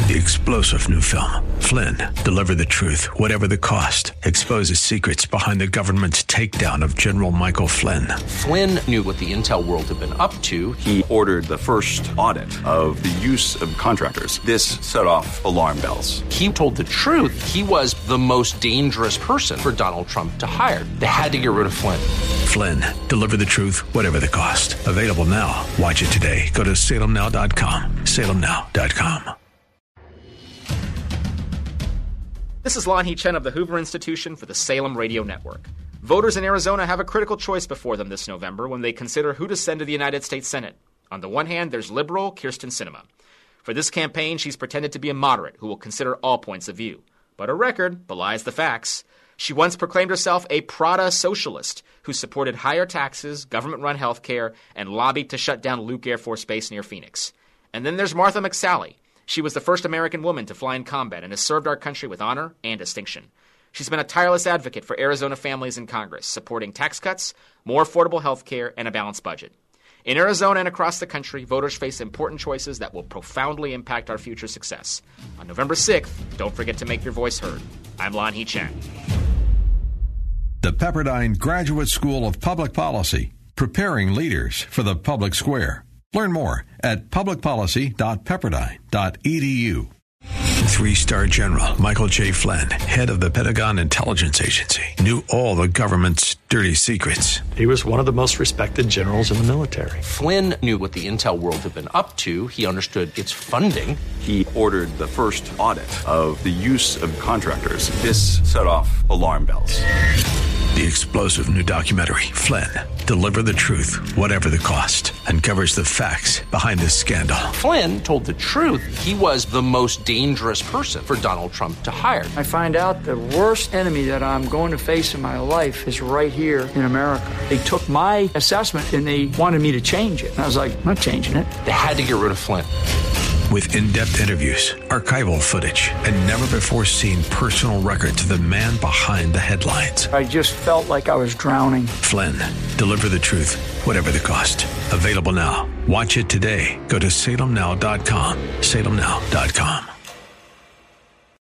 The explosive new film, Flynn, Deliver the Truth, Whatever the Cost, exposes secrets behind the government's takedown of General Michael Flynn. Flynn knew what the intel world had been up to. He ordered the first audit of the use of contractors. This set off alarm bells. He told the truth. He was the most dangerous person for Donald Trump to hire. They had to get rid of Flynn. Flynn, Deliver the Truth, Whatever the Cost. Available now. Watch it today. Go to salemnow.com. salemnow.com. This is Lon Hee Chen of the Hoover Institution for the Salem Radio Network. Voters in Arizona have a critical choice before them this November when they consider who to send to the United States Senate. On the one hand, there's liberal Kyrsten Sinema. For this campaign, she's pretended to be a moderate who will consider all points of view. But her record belies the facts. She once proclaimed herself a Prada socialist who supported higher taxes, government-run health care, and lobbied to shut down Luke Air Force Base near Phoenix. And then there's Martha McSally. She was the first American woman to fly in combat and has served our country with honor and distinction. She's been a tireless advocate for Arizona families in Congress, supporting tax cuts, more affordable health care, and a balanced budget. In Arizona and across the country, voters face important choices that will profoundly impact our future success. On November 6th, don't forget to make your voice heard. I'm Lon Hee Chen. The Pepperdine Graduate School of Public Policy, preparing leaders for the public square. Learn more at publicpolicy.pepperdine.edu. Three-star General Michael J. Flynn, head of the Pentagon Intelligence Agency, knew all the government's dirty secrets. He was one of the most respected generals in the military. Flynn knew what the intel world had been up to. He understood its funding. He ordered the first audit of the use of contractors. This set off alarm bells. The explosive new documentary, Flynn, Deliver the Truth, Whatever the Cost, uncovers the facts behind this scandal. Flynn told the truth. He was the most dangerous person for Donald Trump to hire. I find out the worst enemy that I'm going to face in my life is right here in America. They took my assessment and they wanted me to change it. And I was like, I'm not changing it. They had to get rid of Flynn. With in-depth interviews, archival footage, and never-before-seen personal records of the man behind the headlines. I just felt like I was drowning. Flynn, Deliver the Truth, Whatever the Cost. Available now. Watch it today. Go to salemnow.com. salemnow.com.